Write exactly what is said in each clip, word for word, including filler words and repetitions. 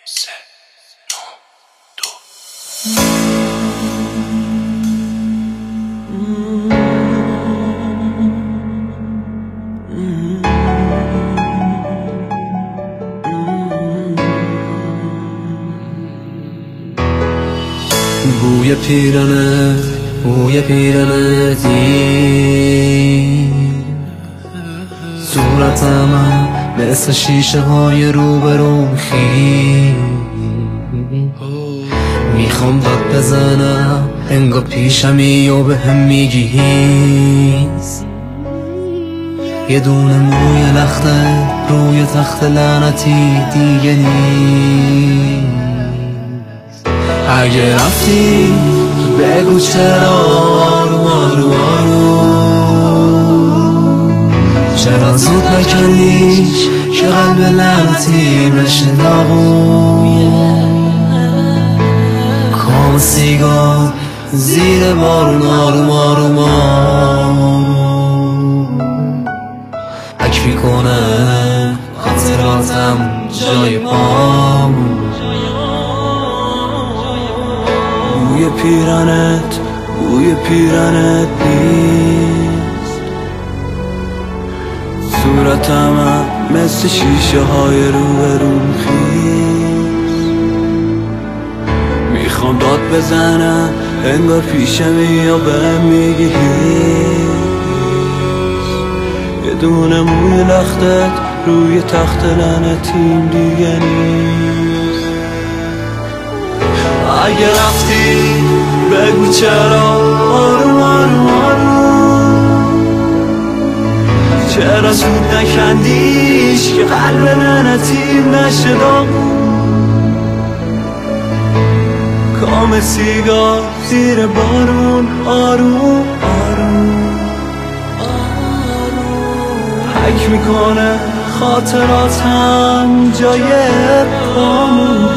سه نو دو بوی پیرنت بوی پیرنتی صورتم مثل شیشه های روبروم خی میخوام داد بزنم انگار پیشمی و به هم میگی هیز یه دونه موی لخته روی تخت لعنتی دیگه نیست. اگه رفتی بگو چرا آروم آروم آروم چرا زود نکندیش که قلب لعنتی بشه داغون کام سیگار زیر بارون آروم آروم آروم حک میکنه خاطراتم جای پام بوی پیرنت بوی پیرنت نیست صورتم مثل شیشه های روبروم خیز میخوام داد بزنم انگار پیشمی یا بهم میگی هیز یه دونه موی لختت روی تخت لعنتیم دیگه نیست. اگه رفتی بگو چرا آروم آروم آروم چرا زود نکندیش که قلب لعنتیم نشه داغون کام سیگار زیر بارون آروم آروم حک میکنه خاطراتم جای پامون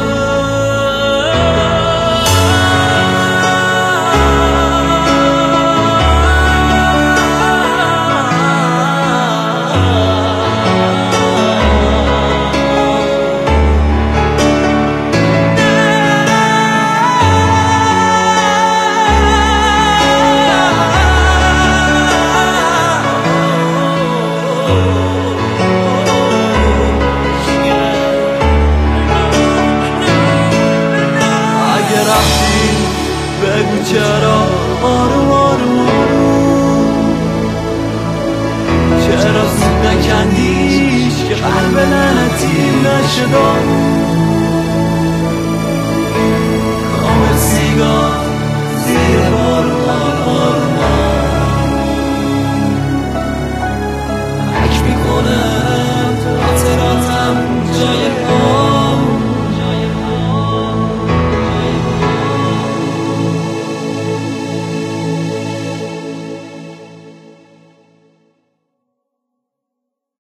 بگو چرا آروم آروم آروم چرا زود نکندیش که قلب لعنتی نشه داغون